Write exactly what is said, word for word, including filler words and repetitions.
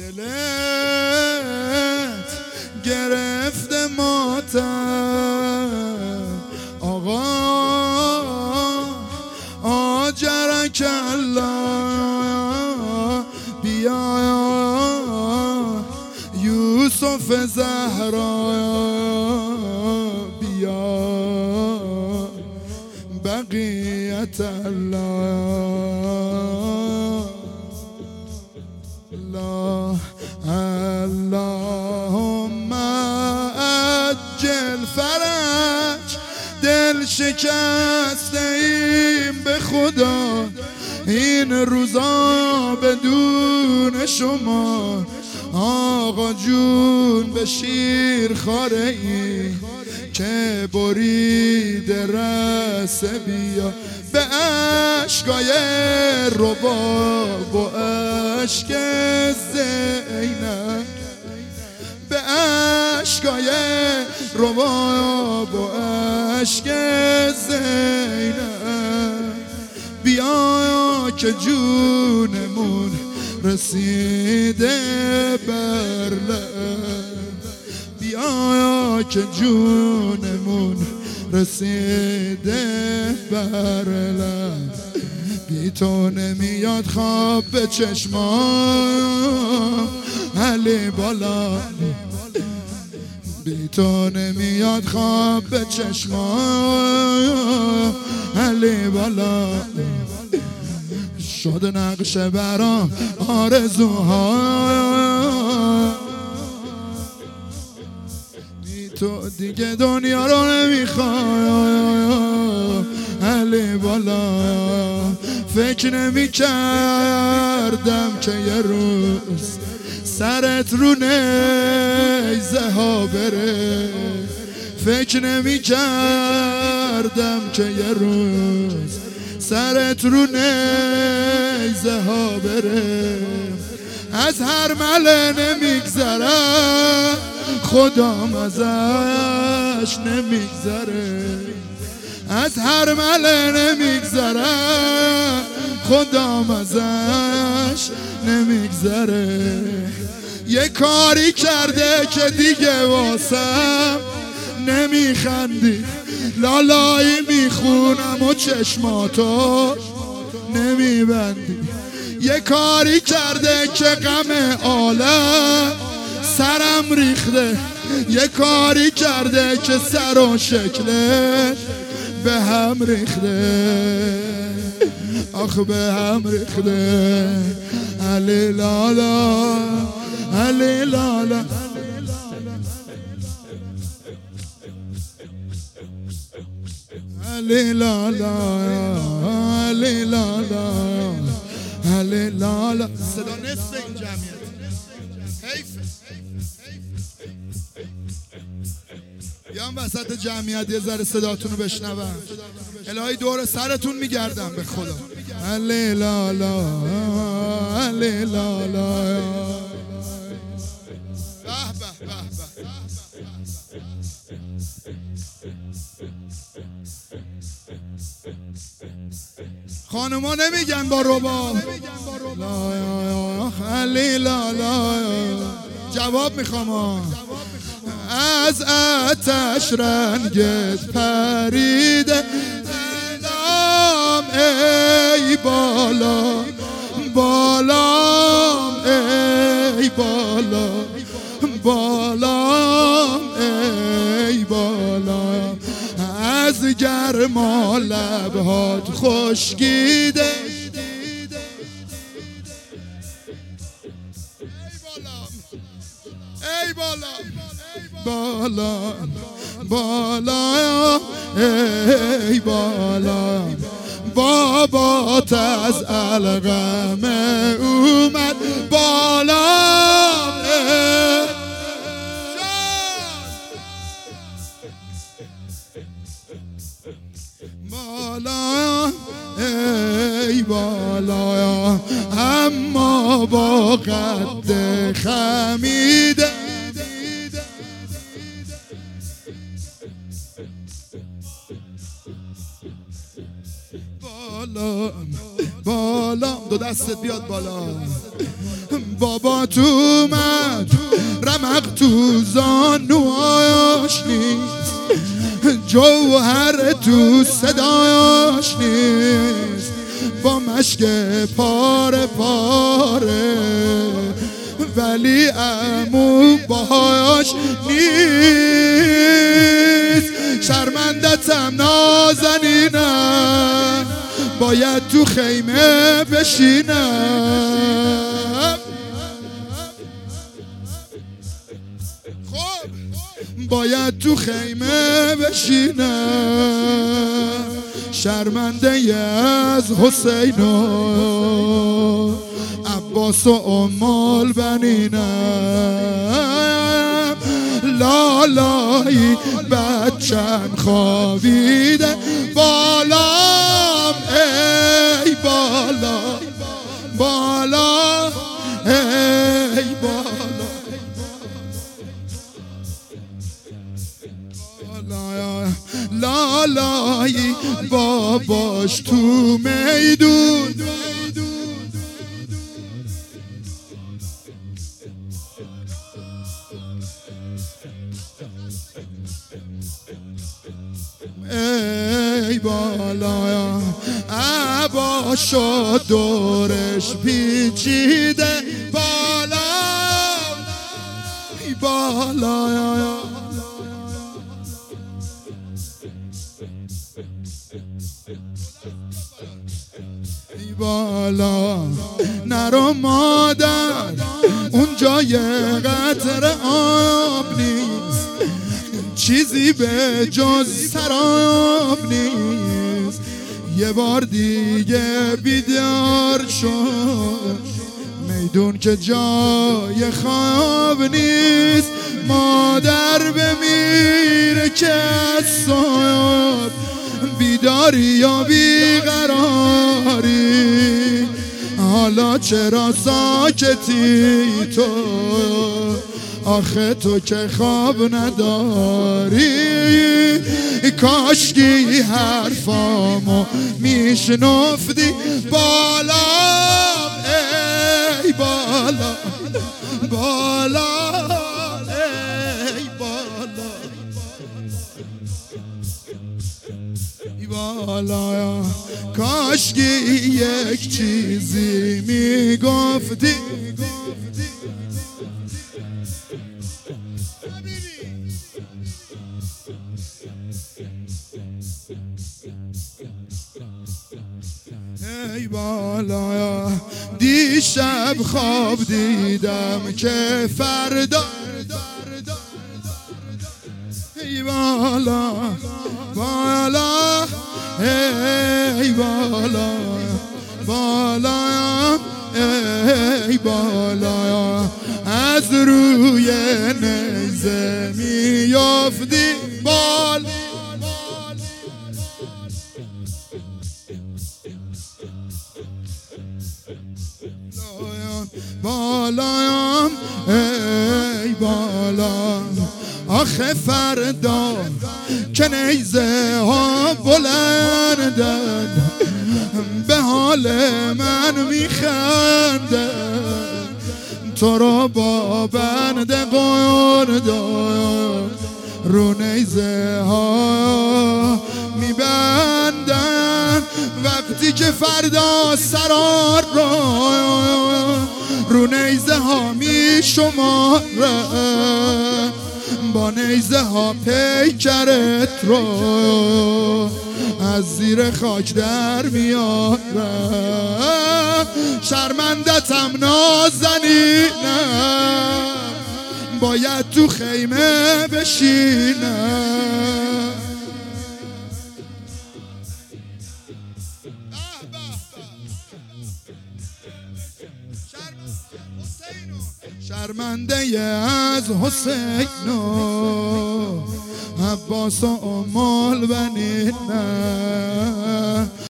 دلت گرفته ماتم آقا آجرک الله بیا یوسف زهرا بیا بقیت الله الله اللهم عجل فرج دل شکسته ایم به خدا این روزا بدون شما آقا جون به شیر خاره ای که برید رس بیا به عشقای رباب و عشق زینب به عشقای رباب و عشق زینب بیا که جونمون رسیده بر لب بیا که جونمون رسیده بر لب بی تو نمیاد خواب به چشمام علی بالا بی تو نمیاد خواب به چشمام علی بالا شد نقش برام آرزوها بی تو دیگه دنیا رو نمیخوام علی بالا فکر نمی کردم که یه روز سرت رو نیزه ها بره فکر نمی کردم که یه روز سرت رو نیزه ها بره از هر مله نمیگذرم خدام ازش نمیگذره از هر مله نمیگذرم خدام ازش نمیگذره یه کاری کرده که دیگه واسم نمیخندی لالایی میخونم و چشماتو نمیبندی یه کاری کرده که غم عالم سرم ریخته یه کاری کرده که سر و شکلش به هم ریخته آخ به هم ریخته علی لالا علی لالا علی لالا علی لالا علی لالا صدا نصف این جمعیت حیفه بیام وسط جمعیت یه ذره صداتون رو بشنوم الهی دور سرتون میگردم به خدا علی لالا علی لالا به به به به خانوما نمیگن با رباب علی لالا جواب میخوام از آتش رنگت پریده دلم ای بالا بالام ای بالا بالام ای بالا از گرما لبهات خشکیده ای بالا بالا بالا ای بالا بابات از القمه اومد بالا بالا ای بالا اما با قد خمیده بالا بالا، دو دستت بیاد بالا. بابا تو اومد رمق تو زانوهاش نیست، جوهر تو صداش نیست، با مشک پاره پاره ولی عمو باهاش نیست. شرمندتم نازنینم باید تو خیمه بشینم، خب باید تو خیمه بشینم. شرمنده از حسین و عباس و ام البنینم، لالایی بچم خوابیده بالام، ای بالا بالا ای بالا لالایی باباش تو میدون. ای بالا عباشو دورش پیچیده بالا، ای بالا ای بالا. نرو مادر اونجا یه قطره آب نیست، چیزی به جز سراب نیست. یه بار دیگه بیدار شد میدون که جای خواب نیست. مادر بمیره که از صبح بیداری یا بیقراری، حالا چرا ساکتی تو؟ آخه تو که خواب نداری، کاشکی حرفامو میشنفتی بالا، ای بالا بالا ای بالا ای بالا. کاشکی یک چیزی میگفتی. ای بالا دیشب خواب دیدم که فردا، ای بالا بالا ای بالا بالا ای بالا. از روی نیزه میافتی بالا، بالایم ای بالا. آخه فردا که نیزه ها بلندن به حال من میخندن، تو را با بند قردان رو نیزه ها میبندن. وقتی که فردا سرار را رو نیزه ها میشمارن، با نیزه ها پیکرت رو از زیر خاک در میارم. شرمندتم نازنینم باید تو خیمه بشینم. شرمنده از حسین و عباس و ام البنین.